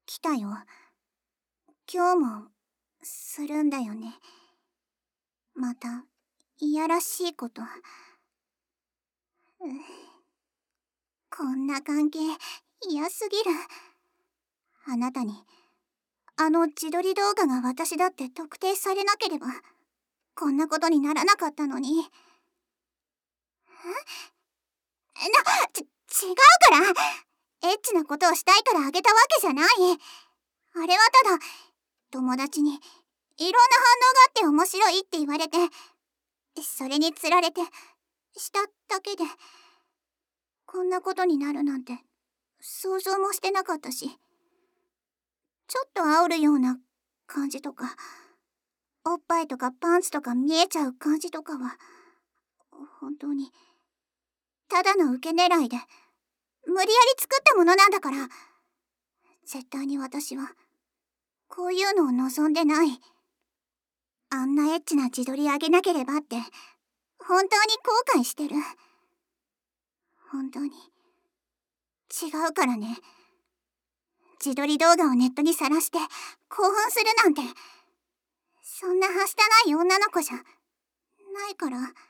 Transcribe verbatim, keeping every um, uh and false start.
来たよ。今日もするんだよね。またいやらしいこと。こんな関係嫌すぎる。あなたにあの自撮り動画が私だって特定されなければこんなことにならなかったのに。えな、ち、違うから。エッチなことをしたいからあげたわけじゃない。あれはただ友達にいろんな反応があって面白いって言われて、それにつられてしただけで。こんなことになるなんて想像もしてなかったし、ちょっと煽るような感じとか、おっぱいとかパンツとか見えちゃう感じとかは本当にただの受け狙いで無理やり作ったものなんだから。絶対に私はこういうのを望んでない。あんなエッチな自撮りあげなければって本当に後悔してる。本当に違うからね。自撮り動画をネットにさらして興奮するなんて、そんなはしたない女の子じゃないから。